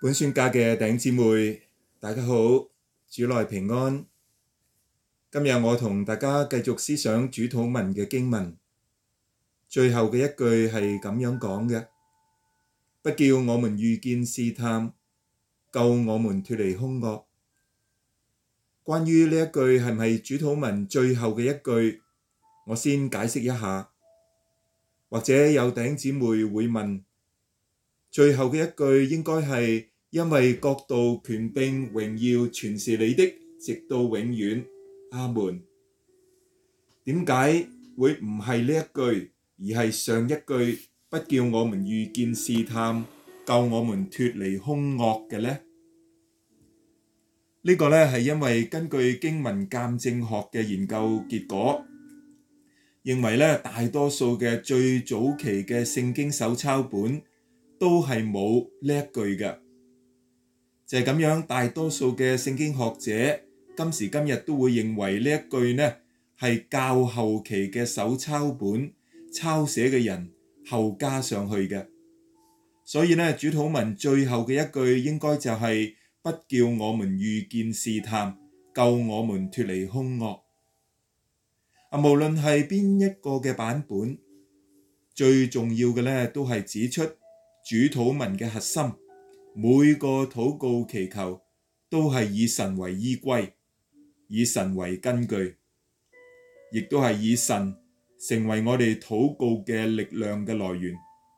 本宣家嘅弟兄姊妹，大家好，主內平安。今日我同大家繼續思想主禱文嘅經文，最後嘅一句係咁樣講嘅：不叫我們遇見試探，救我們脫離兇惡。關於呢一句係咪主禱文最後嘅一句，我先解釋一下。或者有弟兄姊妹會問，最後嘅一句應該係因為國度、權柄、榮耀全是你的，直到永遠。阿門。點解會唔係呢一句，而係上一句不叫我們遇見試探，救我們脫離兇惡嘅呢？呢個呢係因為根據經文鑑證學嘅研究結果，認為呢大多數嘅最早期嘅聖經手抄本都係冇呢一句嘅。就係咁樣，大多數嘅聖經學者今時今日都會認為呢一句呢係較後期嘅手抄本抄寫嘅人後加上去嘅。所以呢，主禱文最後嘅一句應該就係不叫我們遇見試探，救我們脫離兇惡。無論係邊一個嘅版本，最重要嘅呢都係指出主禱文嘅核心。每個禱告祈求都係以神為依歸，以神為根據，亦都係以神成為我哋禱告嘅力量嘅來源。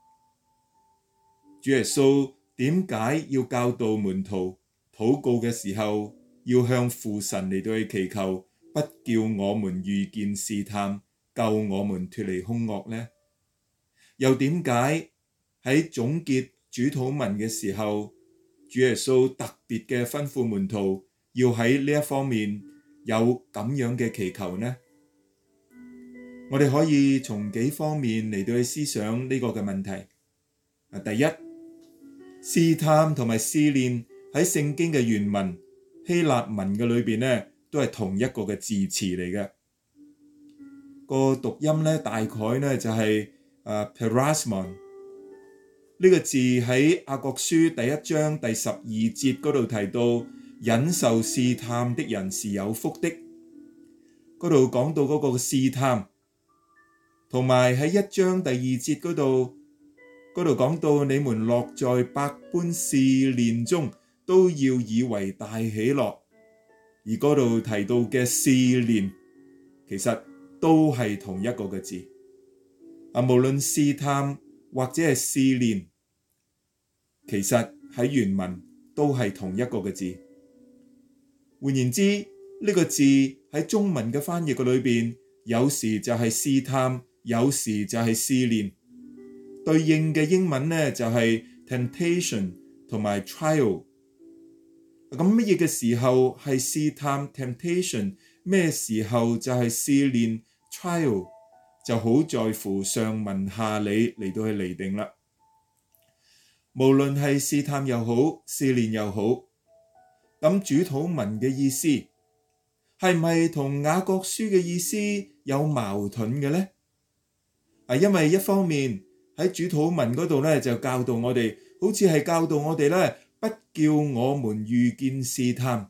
主耶穌點解要教導門徒禱告嘅時候要向父神嚟到去祈求，不叫我們遇見試探，救我們脫離兇惡呢？又點解喺總結主禱文嘅時候，主耶穌特別嘅吩咐門徒要喺呢一方面有咁樣嘅祈求呢？我哋可以從幾方面嚟到去思想呢個嘅問題。第一，試探同埋試煉喺聖經嘅原文希臘文嘅裏邊呢，都係同一個嘅字詞嚟嘅。個讀音呢，大概呢就係perasmon。呢個字喺雅各書第1章第12節嗰度提到，忍受試探的人是有福的。嗰度講到嗰個試探，同埋喺1章第2節嗰度講到，你們落在百般試煉中，都要以為大喜樂。而嗰度提到嘅試煉，其實都係同一個嘅字。無論試探或者係試煉，其實喺原文都係同一個嘅字。換言之，呢個字喺中文嘅翻譯嘅裏邊，有時就係試探，有時就係試煉。對應嘅英文呢就係 temptation 同埋 trial。咁乜嘢嘅時候係試探 temptation， 咩時候就係試煉 trial，就好在乎上文下理嚟到去釐定啦。無論係試探又好，試煉又好，咁主禱文嘅意思係咪同雅各書嘅意思有矛盾嘅呢？因為一方面喺主禱文嗰度呢，就教導我哋，好似係教導我哋呢，不叫我們遇見試探，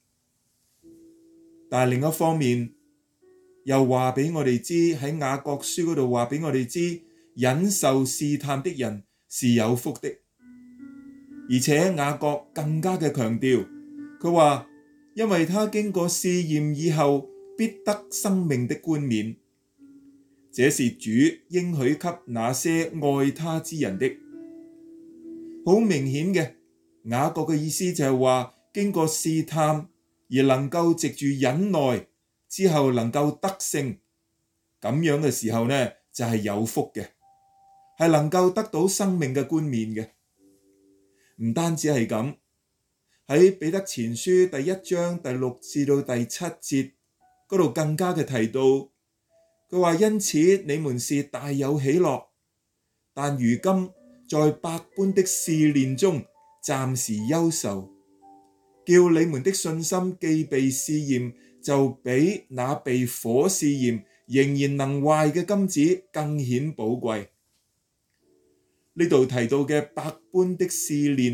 但係另一方面又話俾我哋知，喺雅各書嗰度話俾我哋知，忍受試探的人是有福的。而且雅各更加嘅強調，佢話因為他經過試驗以後，必得生命的冠冕，這是主應許給那些愛他之人的。好明顯嘅，雅各嘅意思就係話，經過試探而能夠藉住忍耐之後能夠得勝，咁樣嘅時候呢，就係有福嘅，係能夠得到生命嘅冠冕嘅。唔單止係咁，喺彼得前書第1章第6至到第7節嗰度更加嘅提到，佢話因此你們是大有喜樂，但如今在百般的試煉中暫時憂愁，叫你們的信心既被試驗，就比那被火試驗仍然能壞嘅金子更顯寶貴。呢度提到嘅百般的試煉，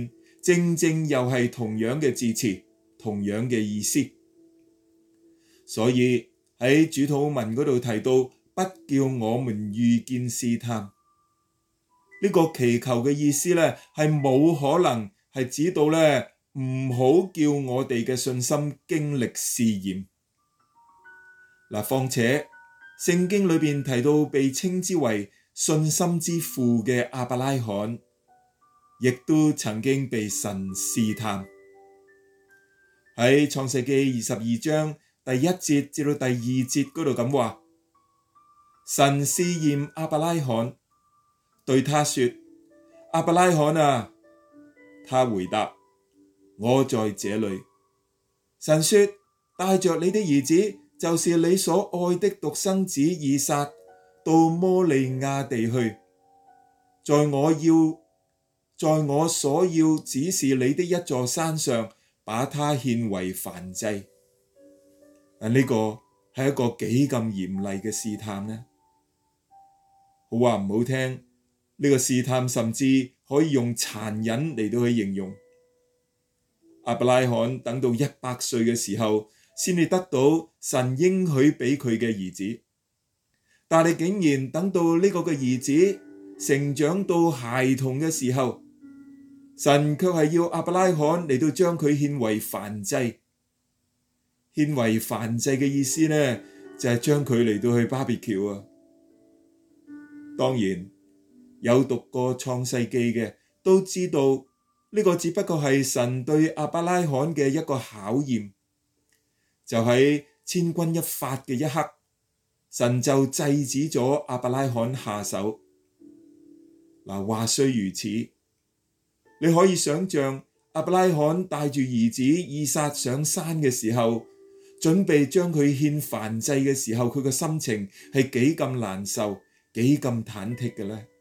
正正又係同樣嘅字詞，同樣嘅意思。所以喺主禱文嗰度提到，不叫我們遇見試探，呢個祈求嘅意思呢，係冇可能係指到呢，唔好叫我哋嘅信心經歷試驗。嗱，況且聖經裏邊提到被稱之為信心之父嘅亞伯拉罕，亦都曾經被神試探。喺創世記22章第1節至到第2節嗰度咁話，神試驗亞伯拉罕，對他說：亞伯拉罕啊！他回答：我在這裏。神說：帶着你的兒子，就是你所愛的獨生子以撒，到摩利亞地去，在我所要指示你的一座山上，把他獻為燔祭。呢個係一個幾咁嚴厲嘅試探呢？好話唔好聽，呢個試探甚至可以用殘忍嚟到去形容。亞伯拉罕等到100歲嘅時候，先至得到神應許俾佢嘅兒子，但係竟然等到呢個嘅兒子成長到孩童嘅時候，神卻係要亞伯拉罕嚟到將佢獻為燔祭。獻為燔祭嘅意思呢，就係將佢嚟到去巴別橋啊。當然有讀過創世記嘅都知道，呢個只不過係神對亞伯拉罕嘅一個考驗。就喺千鈞一髮嘅一刻，神就制止咗亞伯拉罕下手。嗱，話雖如此，你可以想象亞伯拉罕帶住兒子以撒上山嘅時候，準備將佢獻燔祭嘅時候，佢嘅心情係幾咁難受，幾咁忐忑嘅呢？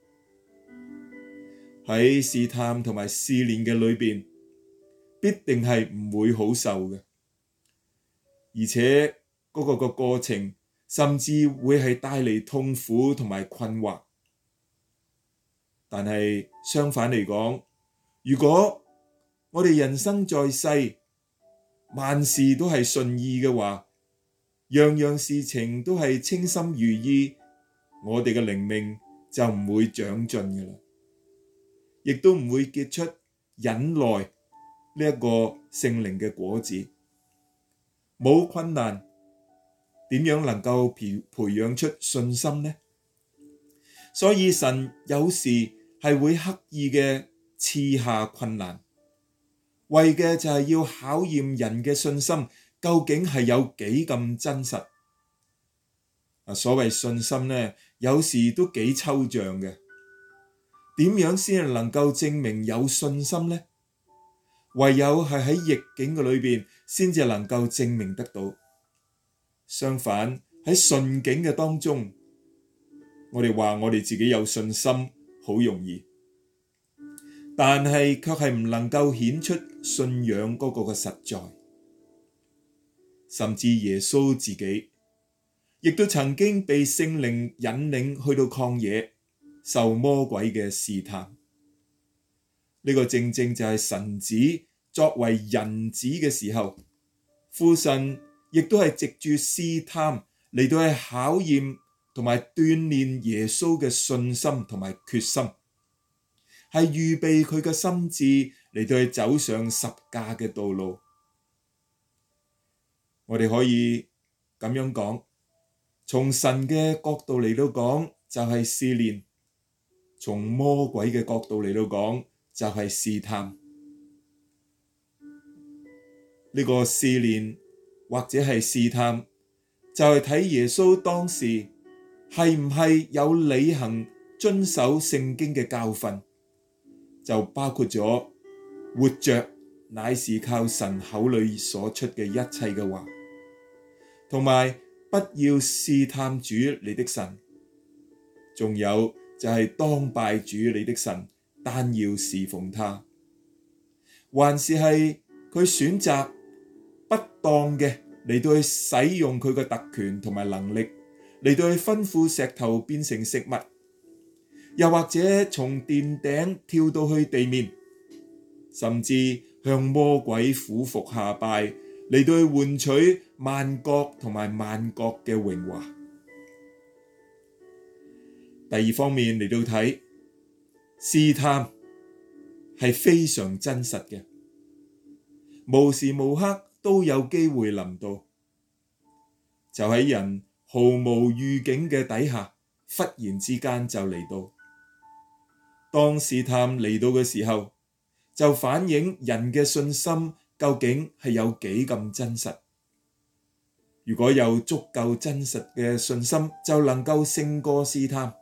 喺試探同埋試煉嘅裏邊，必定係唔會好受嘅。而且嗰個過程甚至會係帶嚟痛苦同埋困惑。但係相反嚟講，如果我哋人生在世，萬事都係順意嘅話，樣樣事情都係稱心如意，我哋嘅靈命就唔會長進嘅啦，亦都唔會結出忍耐呢一個聖靈嘅果子。冇困難，點樣能夠培養出信心呢？所以神有時係會刻意嘅賜下困難，為嘅就係要考驗人嘅信心究竟係有幾咁真實。所謂信心呢，有時都幾抽象嘅。點樣先係能夠證明有信心呢？唯有係喺逆境嘅裏邊，先至能夠證明得到。相反，喺順境嘅當中，我哋話我哋自己有信心好容易，但係卻係唔能夠顯出信仰嗰個嘅實在。甚至耶穌自己亦都曾經被聖靈引領去到曠野，受魔鬼嘅試探。呢個正正就係神子作為人子嘅時候，父神亦都係藉住試探嚟到去考驗同埋鍛煉耶穌嘅信心同埋決心，係預備佢嘅心智嚟到去走上十架嘅道路。我哋可以咁樣講，從神嘅角度嚟到講就係試煉，從魔鬼嘅角度嚟到講就係試探。呢個試煉或者係試探，就係睇耶穌當時係唔係有履行遵守聖經嘅教訓，就包括咗活着乃是靠神口裏所出嘅一切嘅話，同埋不要試探主你的神，仲有就係當拜主你的神，單要侍奉他，還是係佢選擇不當嘅嚟到去使用佢嘅特權同埋能力嚟到去吩咐石頭變成食物，又或者從殿頂跳到去地面， 甚至向魔鬼俯伏下拜，嚟到去換取萬國同埋萬國嘅榮華。第二方面嚟到睇，試探係非常真實嘅，無時無刻都有機會臨到，就喺人毫無預警嘅底下，忽然之間就嚟到。當試探嚟到嘅時候，就反映人嘅信心究竟係有幾咁真實。如果有足夠真實嘅信心，就能夠勝過試探。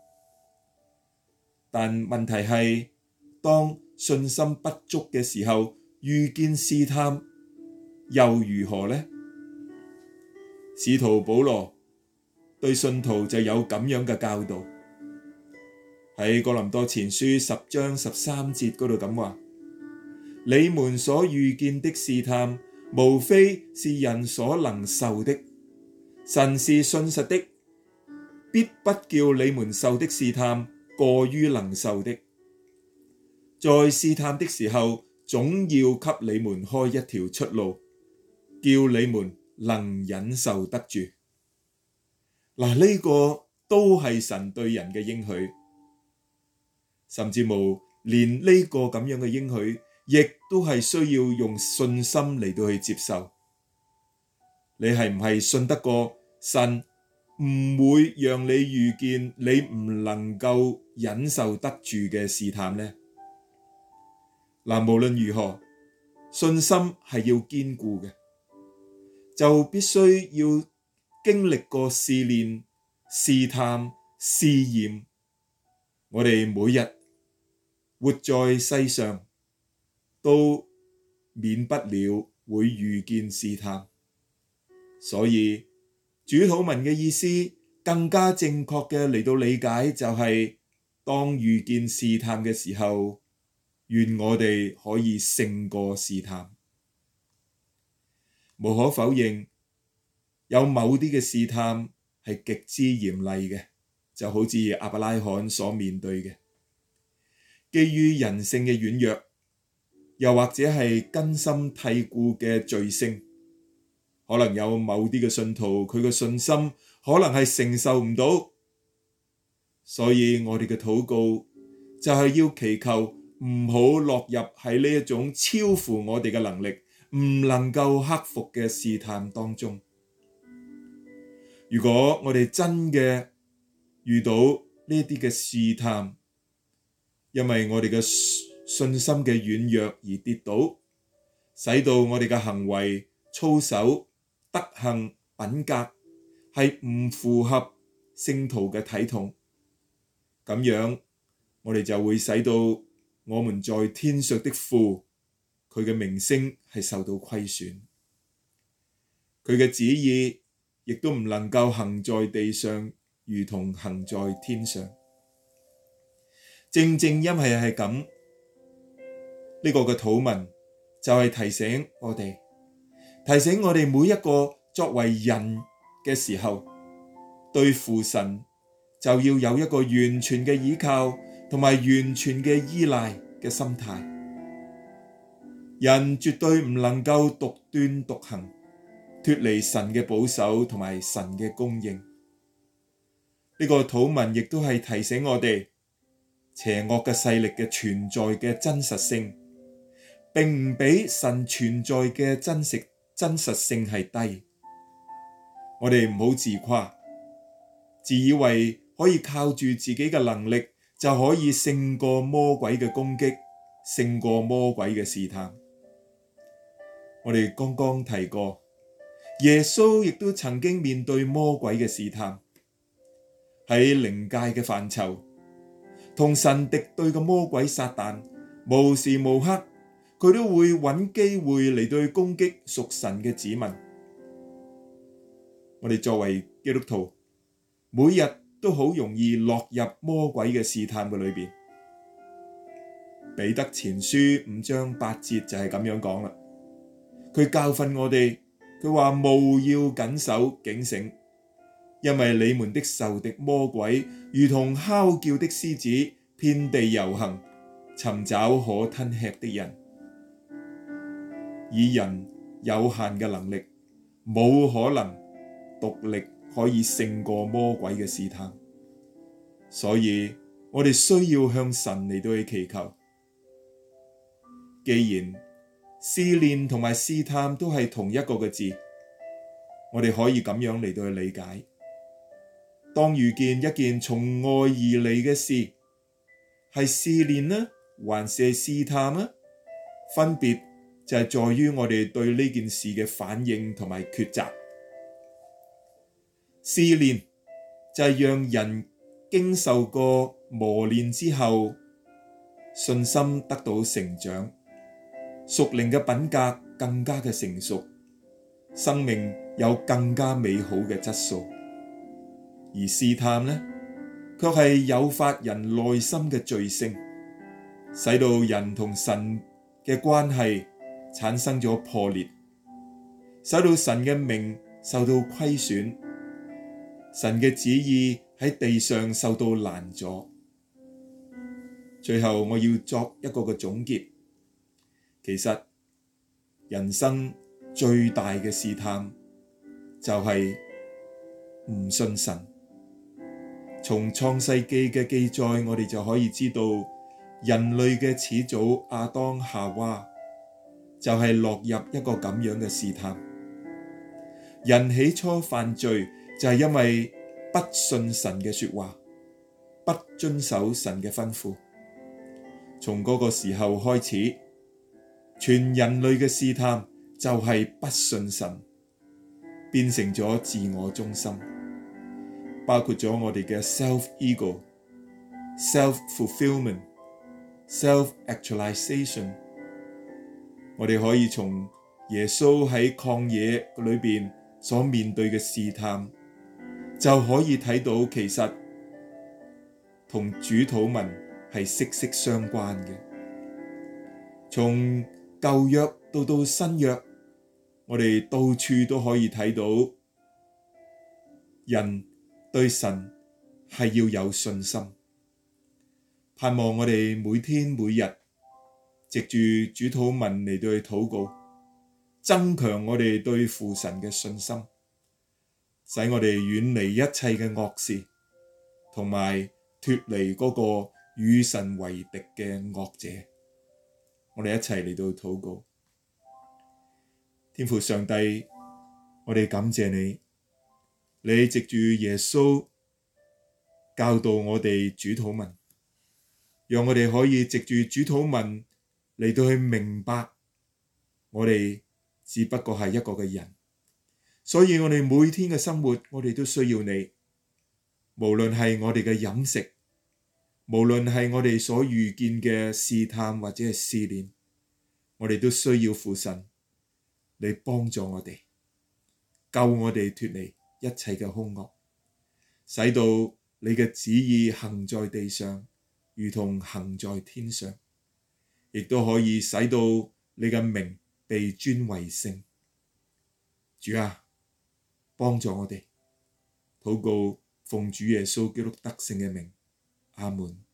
但問題係，當信心不足嘅時候，遇見試探又如何呢？使徒保羅對信徒就有咁樣嘅教導，喺哥林多前書10章13節嗰度咁話：你們所遇見的試探，無非是人所能受的，神是信實的，必不叫你們受的試探過於能受的，在試探的時候，總要給你們開一條出路，叫你們能忍受得住。嗱，呢個都係神對人嘅應許，甚至無連呢個咁樣嘅應許，亦都係需要用信心嚟到去接受。你係唔係信得過神唔會讓你遇見你唔能夠忍受得住嘅試探呢？嗱，無論如何，信心係要堅固嘅，就必須要經歷過試煉、試探、試驗。我哋每日活在世上，都免不了會遇見試探，所以主禱文嘅意思更加正確嘅嚟到理解，就係當遇見試探嘅時候，願我哋可以勝過試探。無可否認，有某啲嘅試探係極之嚴厲嘅，就好似亞伯拉罕所面對嘅，基於人性嘅軟弱，又或者係根深蒂固嘅罪性。可能有某啲嘅信徒，佢嘅信心可能係承受唔到，所以我哋嘅禱告就係要祈求唔好落入喺呢一種超乎我哋嘅能力，唔能夠克服嘅試探當中。如果我哋真嘅遇到呢啲嘅試探，因為我哋嘅信心嘅軟弱而跌倒，使到我哋嘅行為、操守、德行、品格係唔符合聖徒嘅體統，咁樣我哋就會使到我們在天上的父，佢嘅名聲係受到虧損，佢嘅旨意亦都唔能夠行在地上，如同行在天上。正正因為係咁，呢個嘅禱文就係提醒我哋每一個作為人嘅時候，對父神就要有一個完全嘅依靠同埋完全嘅依賴嘅心態。人絕對唔能夠獨斷獨行，脫離神嘅保守同埋神嘅供應。呢個禱文亦都係提醒我哋，邪惡嘅勢力嘅存在嘅真實性，並唔比神存在嘅真實性係低。我哋唔好自誇，自以為可以靠住自己嘅能力就可以勝過魔鬼嘅攻擊，勝過魔鬼嘅試探。我哋剛剛提過，耶穌亦都曾經面對魔鬼嘅試探。喺靈界嘅範疇，同神敵對嘅魔鬼撒旦，無時無刻佢都會揾機會嚟對攻擊屬神嘅子民。我哋作為基督徒，每日都好容易落入魔鬼嘅試探嘅裏邊。彼得前書5章8節就係咁樣講啦。佢教訓我哋，佢話務要謹守警醒，因為你們的仇敵魔鬼如同哮叫的獅子，遍地遊行，尋找可吞吃的人。 以人有限嘅能力，冇可能獨力可以勝過魔鬼嘅試探，所以我哋需要向神嚟到去祈求。既然試煉同埋試探都係同一個嘅字，我哋可以咁樣嚟到去理解：當遇見一件從外而嚟嘅事，係試煉呢，還是試探呢？分別就係在於我哋對呢件事嘅反應同埋抉擇。試煉就係讓人經受過磨練之後，信心得到成長，屬靈嘅品格更加嘅成熟，生命有更加美好嘅質素。而試探呢，卻係誘發人內心嘅罪性，使到人同神嘅關係產生咗破裂，使到神嘅名受到虧損，神嘅旨意喺地上受到攔阻。最後我要作一個嘅總結，其實人生最大嘅試探就係唔信神。從創世記嘅記載，我哋就可以知道人類嘅始祖亞當夏娃就係落入一個咁樣嘅試探。人起初犯罪就係因為不信神嘅說話，不遵守神嘅吩咐。從嗰個時候開始，全人類嘅試探就係不信神，變成咗自我中心，包括咗我哋嘅 self-ego、self-fulfillment、self-actualization。我哋可以從耶穌喺曠野裏邊所面對嘅試探，就可以睇到其實同主禱文係息息相關嘅。從舊約到新約，我哋到處都可以睇到人對神係要有信心，盼望我哋每天每日藉住主禱文嚟到去禱告，增強我哋對父神嘅信心，使我哋遠離一切嘅惡事，同埋脫離嗰個與神為敵嘅惡者。我哋一齊嚟到禱告。天父上帝，我哋感謝你，你藉住耶穌教導我哋主禱文，讓我哋可以藉住主禱文嚟到去明白，我哋只不過係一個嘅人，所以我哋每天嘅生活，我哋都需要你。無論係我哋嘅飲食，無論係我哋所遇見嘅試探或者係試煉，我哋都需要父神嚟幫助我哋，救我哋脫離一切嘅兇惡，使到你嘅旨意行在地上，如同行在天上，亦都可以使到你嘅名被尊為聖。主啊，幫助我哋，禱告奉主耶穌基督得勝嘅名，阿門。